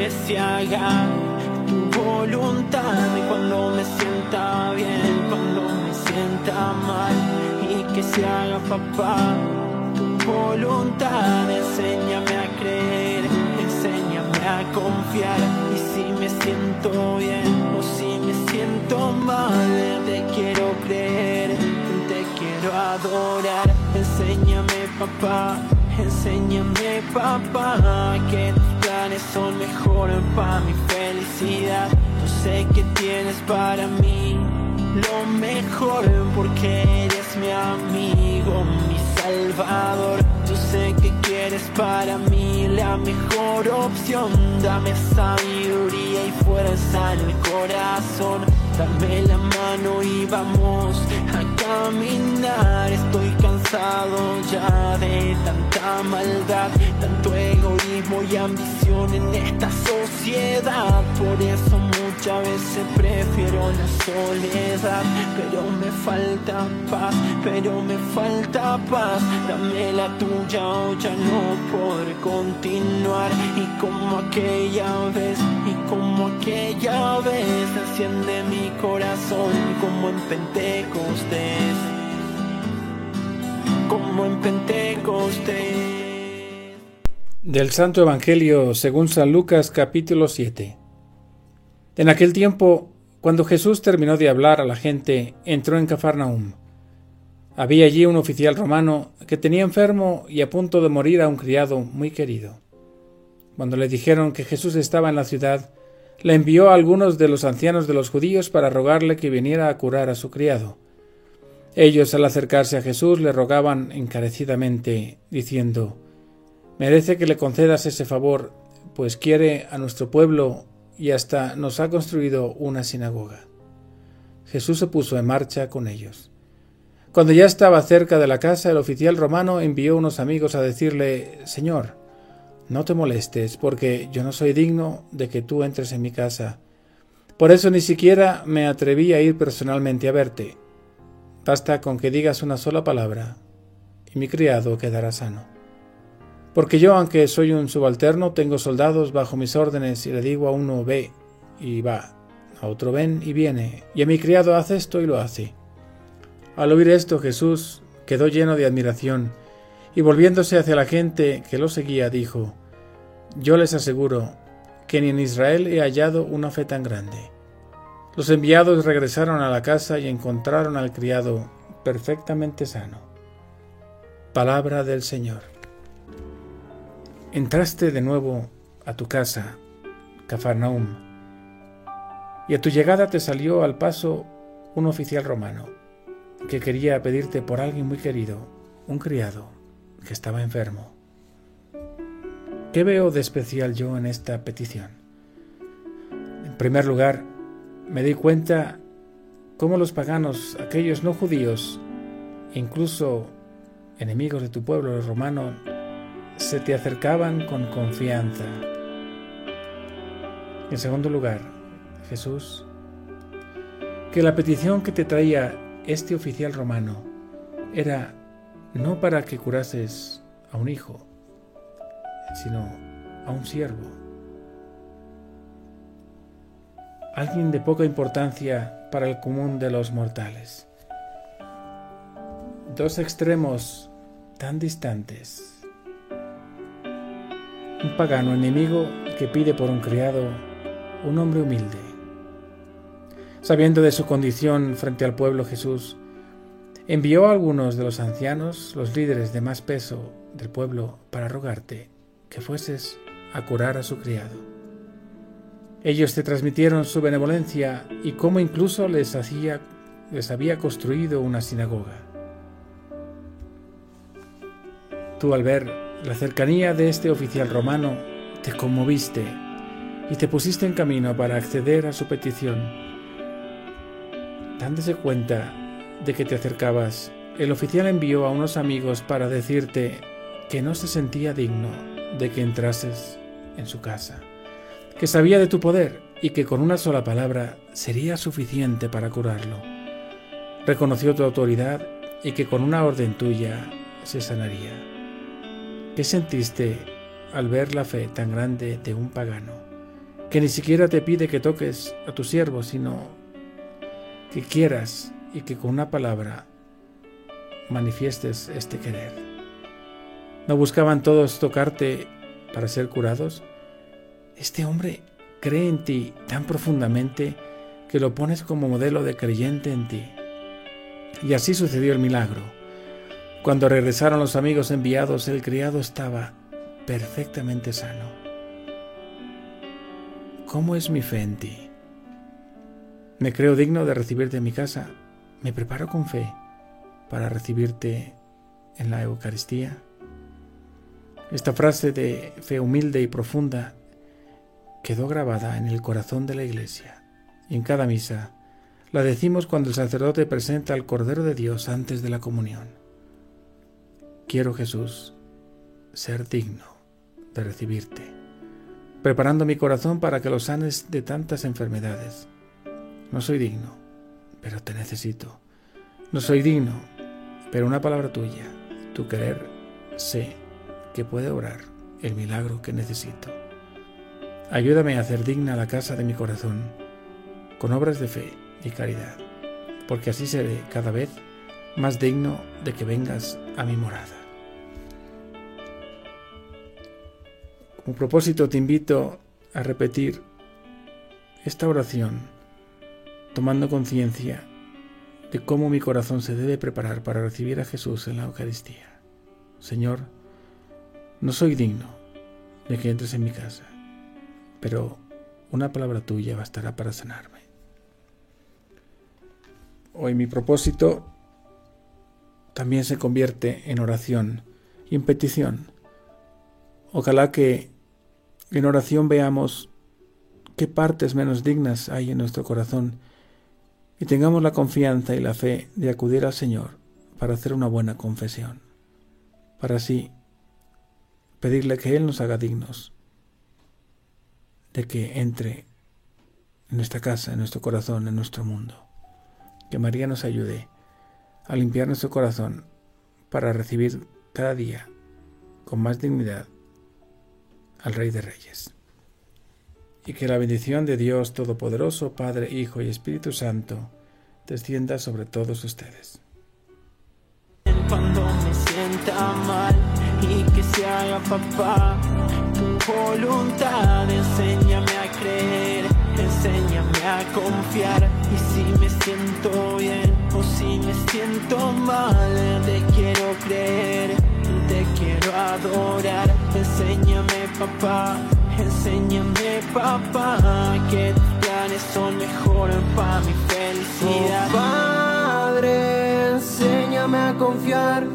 que se haga tu voluntad cuando me sienta bien, cuando me sienta mal, y que se haga, papá, tu voluntad. Enséñame a creer, enséñame a confiar, y si me siento bien o si me siento mal, te quiero creer, te quiero adorar. Enséñame, papá, enséñame, papá, que tus planes son mejores para mi felicidad. Yo sé que tienes para mí lo mejor, porque eres mi amigo, mi salvador. Yo sé que quieres para mí la mejor opción. Dame sabiduría y fuerza en el corazón. Dame la mano y vamos a caminar. Estoy cansado ya de tanta maldad, tanto egoísmo y ambición en esta sociedad. Por eso muchas veces prefiero la soledad. Pero me falta paz, pero me falta paz. Dame la tuya o ya no podré continuar. Y como aquella vez, enciende mi corazón como en Pentecostés, como en Pentecostés. Del Santo Evangelio según San Lucas, capítulo 7. En aquel tiempo, cuando Jesús terminó de hablar a la gente, entró en Cafarnaúm. Había allí un oficial romano que tenía enfermo y a punto de morir a un criado muy querido. Cuando le dijeron que Jesús estaba en la ciudad, le envió a algunos de los ancianos de los judíos para rogarle que viniera a curar a su criado. Ellos, al acercarse a Jesús, le rogaban encarecidamente, diciendo: «Merece que le concedas ese favor, pues quiere a nuestro pueblo y hasta nos ha construido una sinagoga». Jesús se puso en marcha con ellos. Cuando ya estaba cerca de la casa, el oficial romano envió unos amigos a decirle: «Señor, no te molestes, porque yo no soy digno de que tú entres en mi casa. Por eso ni siquiera me atreví a ir personalmente a verte. Basta con que digas una sola palabra, y mi criado quedará sano. Porque yo, aunque soy un subalterno, tengo soldados bajo mis órdenes, y le digo a uno ve, y va, a otro ven, y viene, y a mi criado haz esto, y lo hace». Al oír esto, Jesús quedó lleno de admiración, y volviéndose hacia la gente que lo seguía, dijo: «Yo les aseguro que ni en Israel he hallado una fe tan grande». Los enviados regresaron a la casa y encontraron al criado perfectamente sano. Palabra del Señor. Entraste de nuevo a tu casa, Cafarnaúm, y a tu llegada te salió al paso un oficial romano que quería pedirte por alguien muy querido, un criado que estaba enfermo. ¿Qué veo de especial yo en esta petición? En primer lugar, me di cuenta cómo los paganos, aquellos no judíos, incluso enemigos de tu pueblo, los romanos, se te acercaban con confianza. En segundo lugar, Jesús, que la petición que te traía este oficial romano era no para que curases a un hijo, sino a un siervo, alguien de poca importancia para el común de los mortales. Dos extremos tan distantes. Un pagano enemigo que pide por un criado, un hombre humilde. Sabiendo de su condición frente al pueblo, Jesús envió a algunos de los ancianos, los líderes de más peso del pueblo, para rogarte que fueses a curar a su criado. Ellos te transmitieron su benevolencia y cómo incluso les había construido una sinagoga. Tú, al ver la cercanía de este oficial romano, te conmoviste y te pusiste en camino para acceder a su petición. Dándose cuenta de que te acercabas, el oficial envió a unos amigos para decirte que no se sentía digno de que entrases en su casa, que sabía de tu poder y que con una sola palabra sería suficiente para curarlo. Reconoció tu autoridad y que con una orden tuya se sanaría. ¿Qué sentiste al ver la fe tan grande de un pagano? que ni siquiera te pide que toques a tu siervo, sino que quieras y que con una palabra manifiestes este querer. ¿No buscaban todos tocarte para ser curados? Este hombre cree en ti tan profundamente que lo pones como modelo de creyente en ti. Y así sucedió el milagro. Cuando regresaron los amigos enviados, el criado estaba perfectamente sano. ¿Cómo es mi fe en ti? Me creo digno de recibirte en mi casa. Me preparo con fe para recibirte en la Eucaristía. Esta frase de fe humilde y profunda quedó grabada en el corazón de la Iglesia, y en cada misa la decimos cuando el sacerdote presenta al Cordero de Dios antes de la comunión. Quiero, Jesús, ser digno de recibirte, preparando mi corazón para que lo sanes de tantas enfermedades. No soy digno, pero te necesito. No soy digno, pero una palabra tuya, tu querer, sé que puede obrar el milagro que necesito. Ayúdame a hacer digna la casa de mi corazón, con obras de fe y caridad, porque así seré cada vez más digno de que vengas a mi morada. Como propósito te invito a repetir esta oración, tomando conciencia de cómo mi corazón se debe preparar para recibir a Jesús en la Eucaristía. Señor, no soy digno de que entres en mi casa, pero una palabra tuya bastará para sanarme. Hoy mi propósito también se convierte en oración y en petición. Ojalá que en oración veamos qué partes menos dignas hay en nuestro corazón y tengamos la confianza y la fe de acudir al Señor para hacer una buena confesión, para así pedirle que Él nos haga dignos de que entre en nuestra casa, en nuestro corazón, en nuestro mundo. Que María nos ayude a limpiar nuestro corazón para recibir cada día con más dignidad al Rey de Reyes. Y que la bendición de Dios Todopoderoso, Padre, Hijo y Espíritu Santo, descienda sobre todos ustedes. Cuando me sienta mal y que se haga papá, tu voluntad, enséñame a creer, enséñame a confiar. Y si me siento bien o si me siento mal, te quiero creer, te quiero adorar. Enséñame papá, que tus planes son mejores para mi felicidad. Oh, Padre, enséñame a confiar.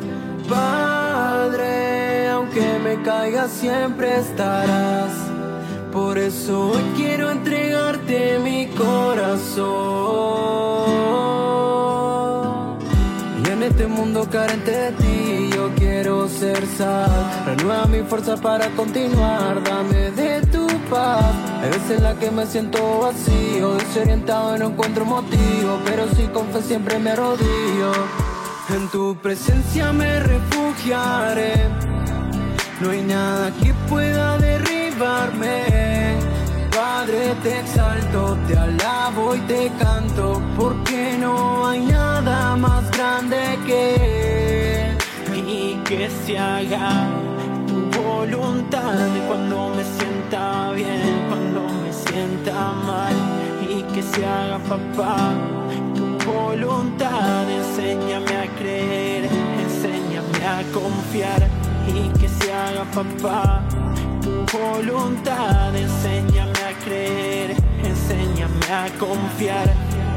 Padre, aunque me caiga siempre estarás. Por eso hoy quiero entregarte mi corazón. Y en este mundo carente de ti yo quiero ser sal. Renueva mi fuerza para continuar, dame de tu paz. Hay veces en la que me siento vacío, desorientado y no encuentro motivo, pero si con fe siempre me arrodillo. En tu presencia me refugiaré, no hay nada que pueda derribarme. Padre, te exalto, te alabo y te canto, porque no hay nada más grande que Él. Y que se haga tu voluntad cuando me sienta bien, cuando me sienta mal. Y que se haga papá tu voluntad, enséñame a creer, enséñame a confiar. Y que se haga papá tu voluntad, enséñame a creer, enséñame a confiar.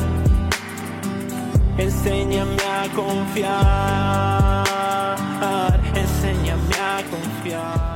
Enséñame a confiar, enséñame a confiar.